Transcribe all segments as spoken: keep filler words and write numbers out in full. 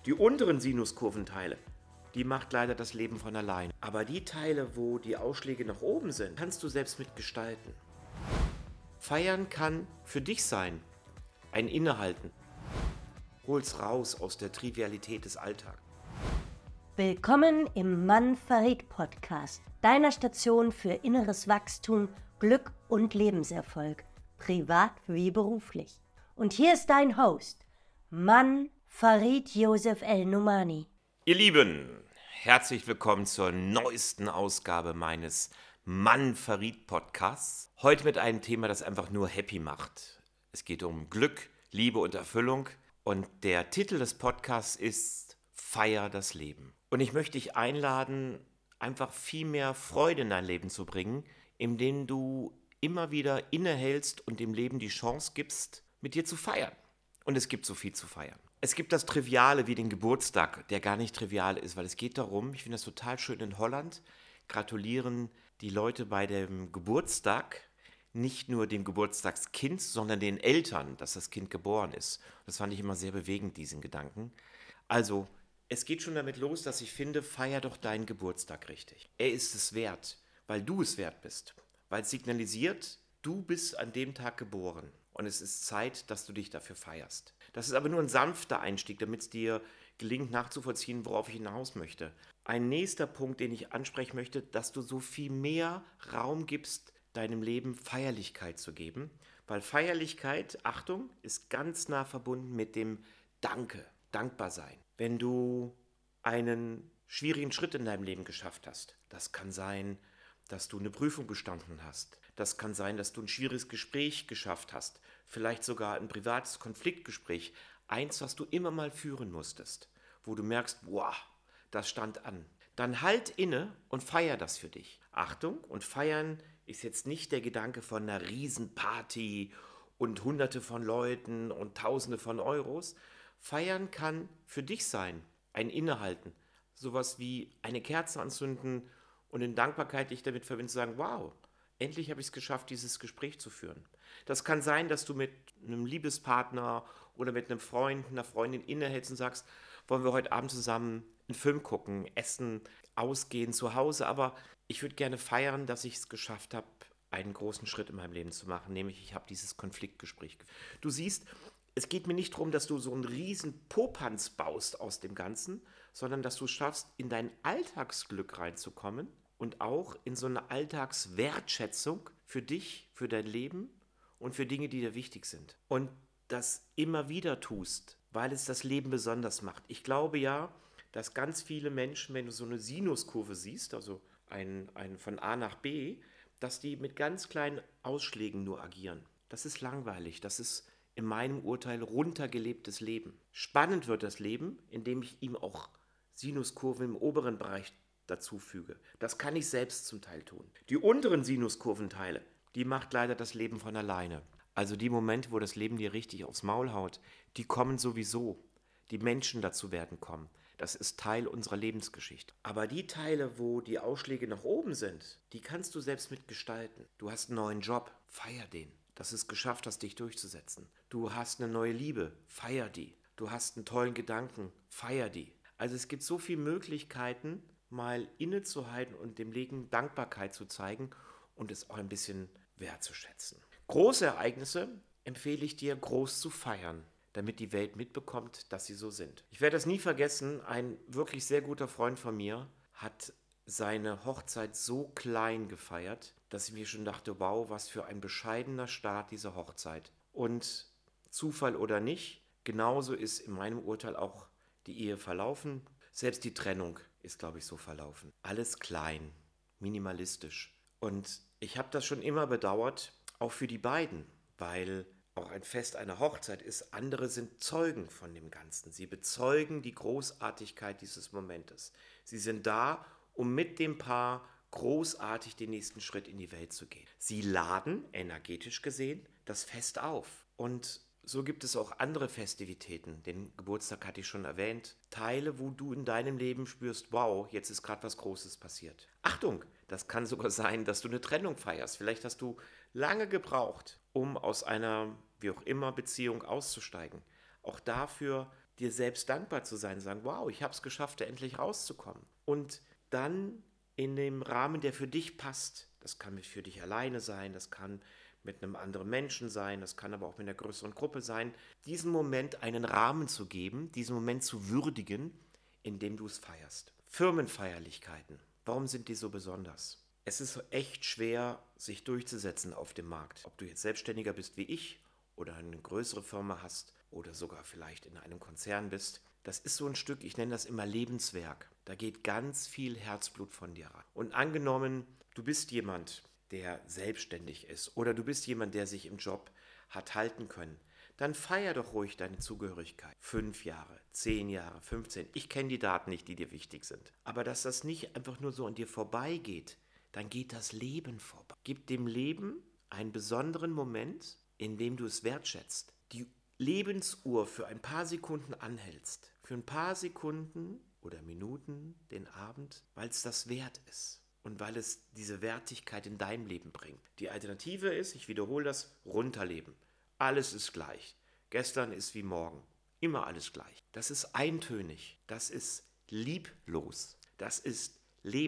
Die unteren Sinuskurventeile, die macht leider das Leben von allein. Aber die Teile, wo die Ausschläge nach oben sind, kannst du selbst mitgestalten. Feiern kann für dich sein, ein Innehalten. Hol's raus aus der Trivialität des Alltags. Willkommen im Mann verrät Podcast, deiner Station für inneres Wachstum, Glück und Lebenserfolg, privat wie beruflich. Und hier ist dein Host, Mann Farid Josef El-Numani. Ihr Lieben, herzlich willkommen zur neuesten Ausgabe meines Mann verrät Podcasts. Heute mit einem Thema, das einfach nur happy macht. Es geht um Glück, Liebe und Erfüllung und der Titel des Podcasts ist Feier das Leben. Und ich möchte dich einladen, einfach viel mehr Freude in dein Leben zu bringen, indem du immer wieder innehältst und dem Leben die Chance gibst, mit dir zu feiern. Und es gibt so viel zu feiern. Es gibt das Triviale wie den Geburtstag, der gar nicht trivial ist, weil es geht darum, ich finde das total schön in Holland, gratulieren die Leute bei dem Geburtstag nicht nur dem Geburtstagskind, sondern den Eltern, dass das Kind geboren ist. Das fand ich immer sehr bewegend, diesen Gedanken. Also, es geht schon damit los, dass ich finde, feier doch deinen Geburtstag richtig. Er ist es wert, weil du es wert bist. Weil es signalisiert, du bist an dem Tag geboren. Und es ist Zeit, dass du dich dafür feierst. Das ist aber nur ein sanfter Einstieg, damit es dir gelingt nachzuvollziehen, worauf ich hinaus möchte. Ein nächster Punkt, den ich ansprechen möchte, dass du so viel mehr Raum gibst, deinem Leben Feierlichkeit zu geben. Weil Feierlichkeit, Achtung, ist ganz nah verbunden mit dem Danke, dankbar sein. Wenn du einen schwierigen Schritt in deinem Leben geschafft hast, das kann sein, dass du eine Prüfung bestanden hast. Das kann sein, dass du ein schwieriges Gespräch geschafft hast. Vielleicht sogar ein privates Konfliktgespräch. Eins, was du immer mal führen musstest. Wo du merkst, wow, das stand an. Dann halt inne und feier das für dich. Achtung, und feiern ist jetzt nicht der Gedanke von einer Riesenparty und hunderte von Leuten und tausende von Euros. Feiern kann für dich sein, ein Innehalten. Sowas wie eine Kerze anzünden und in Dankbarkeit dich damit verbinden, zu sagen, wow, endlich habe ich es geschafft, dieses Gespräch zu führen. Das kann sein, dass du mit einem Liebespartner oder mit einem Freund, einer Freundin innehältst und sagst, wollen wir heute Abend zusammen einen Film gucken, essen, ausgehen zu Hause, aber ich würde gerne feiern, dass ich es geschafft habe, einen großen Schritt in meinem Leben zu machen, nämlich ich habe dieses Konfliktgespräch geführt. Du siehst, es geht mir nicht darum, dass du so einen riesen Popanz baust aus dem Ganzen, sondern dass du es schaffst, in dein Alltagsglück reinzukommen und auch in so eine Alltagswertschätzung für dich, für dein Leben und für Dinge, die dir wichtig sind. Und das immer wieder tust, weil es das Leben besonders macht. Ich glaube ja, dass ganz viele Menschen, wenn du so eine Sinuskurve siehst, also ein, ein von A nach B, dass die mit ganz kleinen Ausschlägen nur agieren. Das ist langweilig, das ist in meinem Urteil runtergelebtes Leben. Spannend wird das Leben, indem ich ihm auch Sinuskurven im oberen Bereich dazu füge. Das kann ich selbst zum Teil tun. Die unteren Sinuskurventeile, die macht leider das Leben von alleine. Also die Momente, wo das Leben dir richtig aufs Maul haut, die kommen sowieso. Die Menschen dazu werden kommen. Das ist Teil unserer Lebensgeschichte. Aber die Teile, wo die Ausschläge nach oben sind, die kannst du selbst mitgestalten. Du hast einen neuen Job, feier den. Dass du es geschafft hast, dich durchzusetzen. Du hast eine neue Liebe, feier die. Du hast einen tollen Gedanken, feier die. Also es gibt so viele Möglichkeiten, mal innezuhalten und dem Leben Dankbarkeit zu zeigen und es auch ein bisschen wertzuschätzen. Große Ereignisse empfehle ich dir, groß zu feiern, damit die Welt mitbekommt, dass sie so sind. Ich werde das nie vergessen, ein wirklich sehr guter Freund von mir hat seine Hochzeit so klein gefeiert, dass ich mir schon dachte, wow, was für ein bescheidener Start dieser Hochzeit. Und Zufall oder nicht, genauso ist in meinem Urteil auch die Ehe verlaufen. Selbst die Trennung ist, glaube ich, so verlaufen. Alles klein, minimalistisch. Und ich habe das schon immer bedauert, auch für die beiden, weil auch ein Fest einer Hochzeit ist, andere sind Zeugen von dem Ganzen. Sie bezeugen die Großartigkeit dieses Momentes. Sie sind da, um mit dem Paar großartig den nächsten Schritt in die Welt zu gehen. Sie laden, energetisch gesehen, das Fest auf. Und so gibt es auch andere Festivitäten. Den Geburtstag hatte ich schon erwähnt. Teile, wo du in deinem Leben spürst, wow, jetzt ist gerade was Großes passiert. Achtung, das kann sogar sein, dass du eine Trennung feierst. Vielleicht hast du lange gebraucht, um aus einer, wie auch immer, Beziehung auszusteigen. Auch dafür dir selbst dankbar zu sein, sagen, wow, ich habe es geschafft, da endlich rauszukommen. Und dann in dem Rahmen, der für dich passt, das kann für dich alleine sein, das kann mit einem anderen Menschen sein, das kann aber auch mit einer größeren Gruppe sein, diesen Moment einen Rahmen zu geben, diesen Moment zu würdigen, indem du es feierst. Firmenfeierlichkeiten, warum sind die so besonders? Es ist echt schwer, sich durchzusetzen auf dem Markt. Ob du jetzt Selbstständiger bist wie ich oder eine größere Firma hast oder sogar vielleicht in einem Konzern bist, das ist so ein Stück, ich nenne das immer Lebenswerk. Da geht ganz viel Herzblut von dir rein. Und angenommen, du bist jemand, der selbstständig ist oder du bist jemand, der sich im Job hat halten können, dann feier doch ruhig deine Zugehörigkeit. Fünf Jahre, zehn Jahre, fünfzehn. Ich kenne die Daten nicht, die dir wichtig sind. Aber dass das nicht einfach nur so an dir vorbeigeht, dann geht das Leben vorbei. Gib dem Leben einen besonderen Moment, in dem du es wertschätzt. Die Lebensuhr für ein paar Sekunden anhältst. Für ein paar Sekunden oder Minuten den Abend, weil es das wert ist. Und weil es diese Wertigkeit in deinem Leben bringt. Die Alternative ist, ich wiederhole das, runterleben. Alles ist gleich. Gestern ist wie morgen. Immer alles gleich. Das ist eintönig. Das ist lieblos. Das ist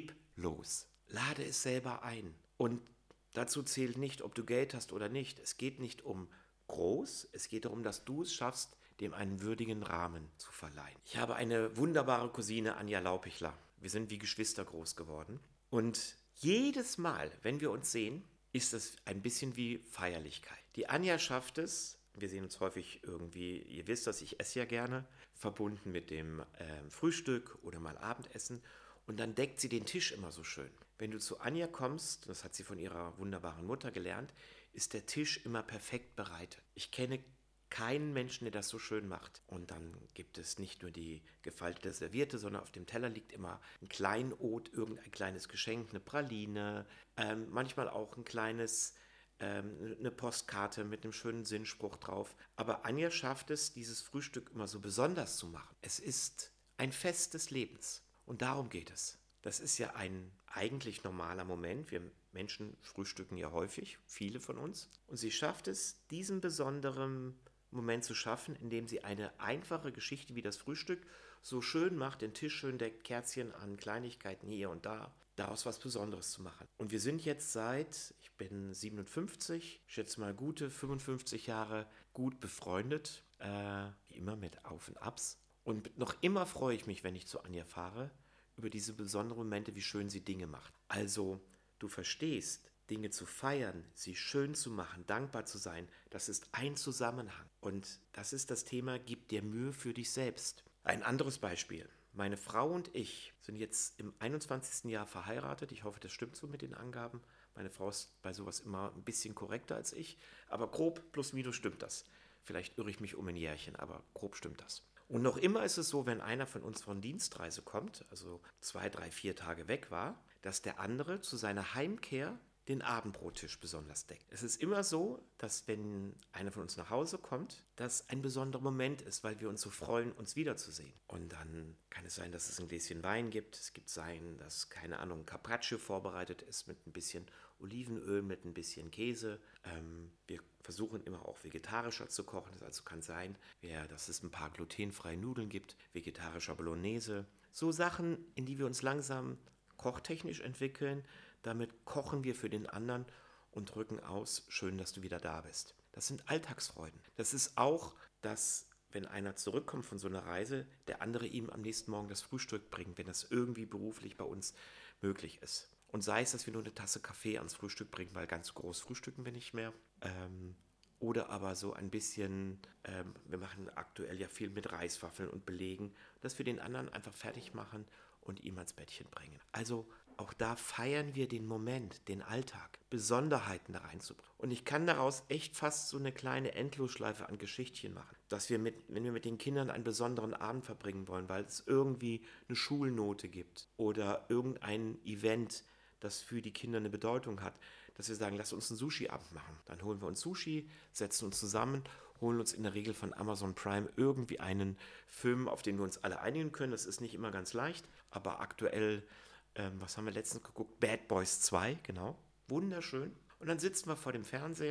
leblos. Lade es selber ein. Und dazu zählt nicht, ob du Geld hast oder nicht. Es geht nicht um groß. Es geht darum, dass du es schaffst, dem einen würdigen Rahmen zu verleihen. Ich habe eine wunderbare Cousine, Anja Laupichler. Wir sind wie Geschwister groß geworden. Und jedes Mal, wenn wir uns sehen, ist es ein bisschen wie Feierlichkeit. Die Anja schafft es, wir sehen uns häufig irgendwie, ihr wisst das, ich esse ja gerne, verbunden mit dem äh, Frühstück oder mal Abendessen. Und dann deckt sie den Tisch immer so schön. Wenn du zu Anja kommst, das hat sie von ihrer wunderbaren Mutter gelernt, ist der Tisch immer perfekt bereitet. Ich kenne keinen Menschen, der das so schön macht. Und dann gibt es nicht nur die gefaltete Serviette, sondern auf dem Teller liegt immer ein Kleinod, irgendein kleines Geschenk, eine Praline, ähm, manchmal auch ein kleines, ähm, eine Postkarte mit einem schönen Sinnspruch drauf. Aber Anja schafft es, dieses Frühstück immer so besonders zu machen. Es ist ein Fest des Lebens. Und darum geht es. Das ist ja ein eigentlich normaler Moment. Wir Menschen frühstücken ja häufig, viele von uns. Und sie schafft es, diesen besonderen Moment zu schaffen, indem sie eine einfache Geschichte wie das Frühstück so schön macht, den Tisch schön deckt, Kerzchen an, Kleinigkeiten hier und da, daraus was Besonderes zu machen. Und wir sind jetzt seit, ich bin siebenundfünfzig, ich schätze mal gute fünfundfünfzig Jahre gut befreundet, äh, wie immer mit Auf und Abs. Und noch immer freue ich mich, wenn ich zu Anja fahre, über diese besonderen Momente, wie schön sie Dinge macht. Also, du verstehst, Dinge zu feiern, sie schön zu machen, dankbar zu sein, das ist ein Zusammenhang. Und das ist das Thema, gib dir Mühe für dich selbst. Ein anderes Beispiel. Meine Frau und ich sind jetzt im einundzwanzigsten Jahr verheiratet. Ich hoffe, das stimmt so mit den Angaben. Meine Frau ist bei sowas immer ein bisschen korrekter als ich. Aber grob plus minus stimmt das. Vielleicht irre ich mich um ein Jährchen, aber grob stimmt das. Und noch immer ist es so, wenn einer von uns von Dienstreise kommt, also zwei, drei, vier Tage weg war, dass der andere zu seiner Heimkehr den Abendbrottisch besonders deckt. Es ist immer so, dass wenn einer von uns nach Hause kommt, das ein besonderer Moment ist, weil wir uns so freuen, uns wiederzusehen. Und dann kann es sein, dass es ein Gläschen Wein gibt. Es gibt sein, dass, keine Ahnung, Carpaccio vorbereitet ist mit ein bisschen Olivenöl, mit ein bisschen Käse. Ähm, wir versuchen immer auch vegetarischer zu kochen. Das also kann sein, ja, dass es ein paar glutenfreie Nudeln gibt, vegetarischer Bolognese. So Sachen, in die wir uns langsam kochtechnisch entwickeln. Damit kochen wir für den anderen und drücken aus, schön, dass du wieder da bist. Das sind Alltagsfreuden. Das ist auch, dass, wenn einer zurückkommt von so einer Reise, der andere ihm am nächsten Morgen das Frühstück bringt, wenn das irgendwie beruflich bei uns möglich ist. Und sei es, dass wir nur eine Tasse Kaffee ans Frühstück bringen, weil ganz groß frühstücken wir nicht mehr. Ähm, oder aber so ein bisschen, ähm, wir machen aktuell ja viel mit Reiswaffeln und Belegen, dass wir den anderen einfach fertig machen und ihm ans Bettchen bringen. Also auch da feiern wir den Moment, den Alltag, Besonderheiten da reinzubringen. Und ich kann daraus echt fast so eine kleine Endlosschleife an Geschichtchen machen. Dass wir, mit, wenn wir mit den Kindern einen besonderen Abend verbringen wollen, weil es irgendwie eine Schulnote gibt oder irgendein Event, das für die Kinder eine Bedeutung hat, dass wir sagen, lass uns einen Sushi-Abend machen. Dann holen wir uns Sushi, setzen uns zusammen, holen uns in der Regel von Amazon Prime irgendwie einen Film, auf den wir uns alle einigen können. Das ist nicht immer ganz leicht, aber aktuell, ähm, was haben wir letztens geguckt? Bad Boys zwei, genau. Wunderschön. Und dann sitzen wir vor dem Fernseher,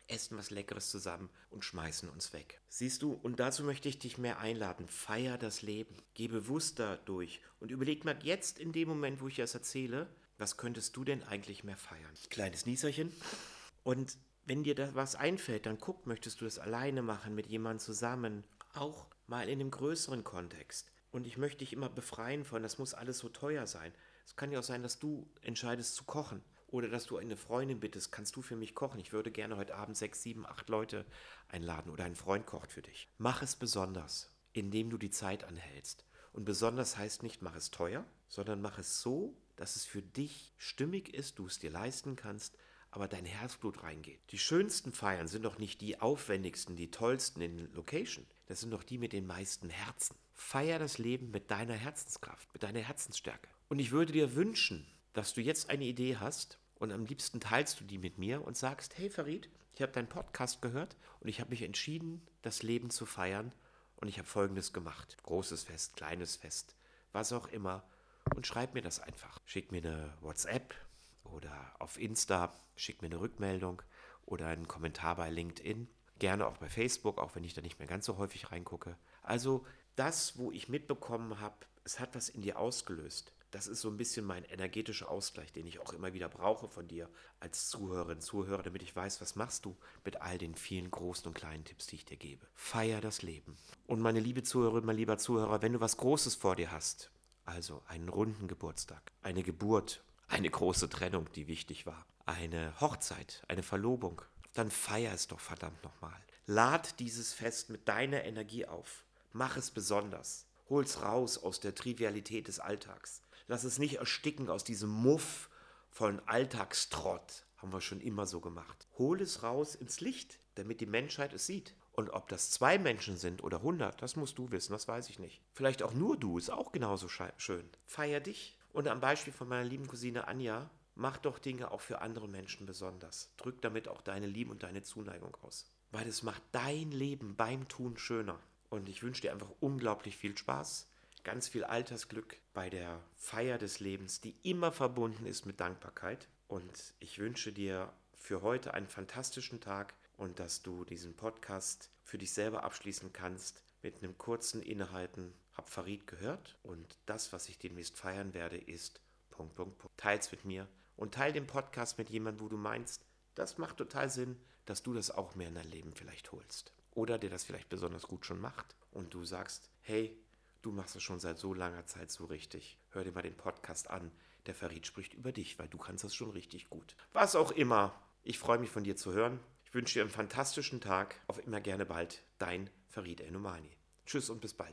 essen was Leckeres zusammen und schmeißen uns weg. Siehst du, und dazu möchte ich dich mehr einladen. Feier das Leben. Geh bewusster durch und überleg mal jetzt in dem Moment, wo ich das erzähle, was könntest du denn eigentlich mehr feiern? Kleines Nieserchen. Und wenn dir da was einfällt, dann guck, möchtest du das alleine machen, mit jemandem zusammen, auch mal in einem größeren Kontext. Und ich möchte dich immer befreien von, das muss alles so teuer sein. Es kann ja auch sein, dass du entscheidest zu kochen oder dass du eine Freundin bittest, kannst du für mich kochen? Ich würde gerne heute Abend sechs, sieben, acht Leute einladen oder ein Freund kocht für dich. Mach es besonders, indem du die Zeit anhältst. Und besonders heißt nicht, mach es teuer, sondern mach es so, dass es für dich stimmig ist, du es dir leisten kannst, aber dein Herzblut reingeht. Die schönsten Feiern sind doch nicht die aufwendigsten, die tollsten in Location. Das sind doch die mit den meisten Herzen. Feier das Leben mit deiner Herzenskraft, mit deiner Herzensstärke. Und ich würde dir wünschen, dass du jetzt eine Idee hast und am liebsten teilst du die mit mir und sagst, hey Farid, ich habe deinen Podcast gehört und ich habe mich entschieden, das Leben zu feiern und ich habe Folgendes gemacht. Großes Fest, kleines Fest, was auch immer. Und schreib mir das einfach. Schick mir eine WhatsApp oder auf Insta, schick mir eine Rückmeldung oder einen Kommentar bei LinkedIn. Gerne auch bei Facebook, auch wenn ich da nicht mehr ganz so häufig reingucke. Also das, wo ich mitbekommen habe, es hat was in dir ausgelöst. Das ist so ein bisschen mein energetischer Ausgleich, den ich auch immer wieder brauche von dir als Zuhörerin, Zuhörer, damit ich weiß, was machst du mit all den vielen großen und kleinen Tipps, die ich dir gebe. Feier das Leben. Und meine liebe Zuhörerin, mein lieber Zuhörer, wenn du was Großes vor dir hast, also einen runden Geburtstag, eine Geburt, eine große Trennung, die wichtig war, eine Hochzeit, eine Verlobung, dann feier es doch verdammt nochmal. Lad dieses Fest mit deiner Energie auf. Mach es besonders. Hol's raus aus der Trivialität des Alltags. Lass es nicht ersticken aus diesem Muff von Alltagstrott. Haben wir schon immer so gemacht. Hol es raus ins Licht, damit die Menschheit es sieht. Und ob das zwei Menschen sind oder hundert, das musst du wissen, das weiß ich nicht. Vielleicht auch nur du, ist auch genauso schön. Feier dich. Und am Beispiel von meiner lieben Cousine Anja, mach doch Dinge auch für andere Menschen besonders. Drück damit auch deine Liebe und deine Zuneigung aus. Weil es macht dein Leben beim Tun schöner. Und ich wünsche dir einfach unglaublich viel Spaß, ganz viel Altersglück bei der Feier des Lebens, die immer verbunden ist mit Dankbarkeit. Und ich wünsche dir für heute einen fantastischen Tag und dass du diesen Podcast für dich selber abschließen kannst mit einem kurzen Innehalten. Hab Farid gehört und das, was ich demnächst feiern werde, ist Punkt, Punkt, Punkt. Teil's mit mir und teil den Podcast mit jemandem, wo du meinst, das macht total Sinn, dass du das auch mehr in dein Leben vielleicht holst. Oder der das vielleicht besonders gut schon macht und du sagst, hey, du machst es schon seit so langer Zeit so richtig. Hör dir mal den Podcast an. Der Farid spricht über dich, weil du kannst das schon richtig gut. Was auch immer. Ich freue mich von dir zu hören. Ich wünsche dir einen fantastischen Tag. Auf immer gerne bald. Dein Farid El Nomani. Tschüss und bis bald.